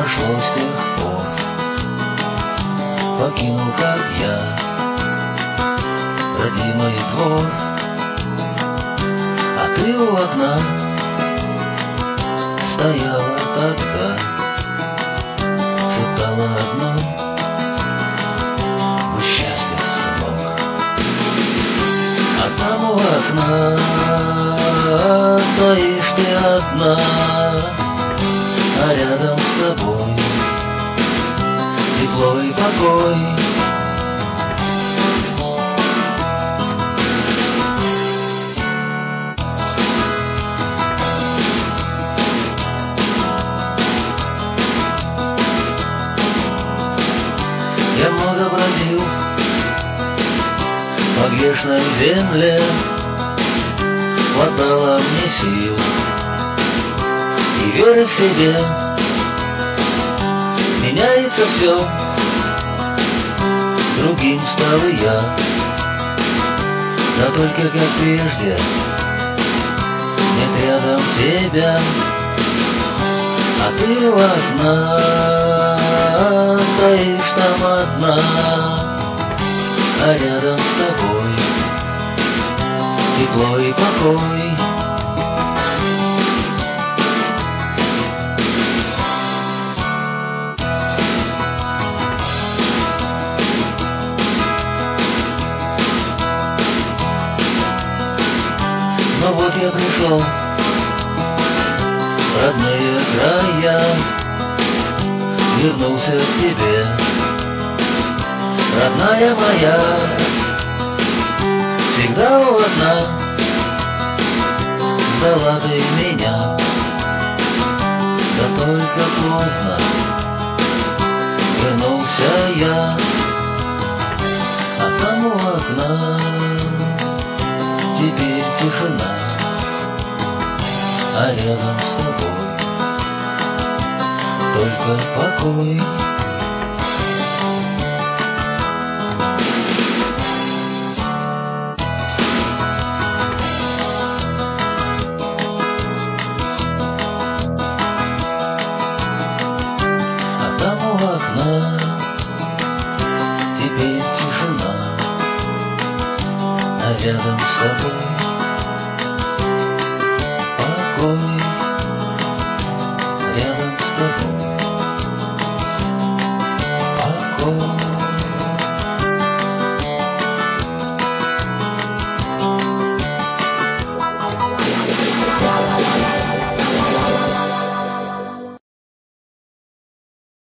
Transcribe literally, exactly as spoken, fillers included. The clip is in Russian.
прошло с тех пор, покинул, как я, родимый двор. А ты у окна стояла тогда, шептала одно: будь счастлив, сынок. А там у окна стоишь ты одна, а рядом с тобой тепло и покой. Я много бродил по грешной земле, хватало мне сил и веры в себе. Меняется все, другим стал и я, да только как прежде нет рядом тебя. А ты у окна стоишь там одна, а рядом с тобой тепло и покой. Но вот я пришел в родные края, вернулся к тебе, родная моя. Всегда у окна ждала ты меня, да только поздно вернулся я. А там у окна теперь тишина, а рядом с тобой только покой. А там у окна теперь тишина, а рядом с тобой покой.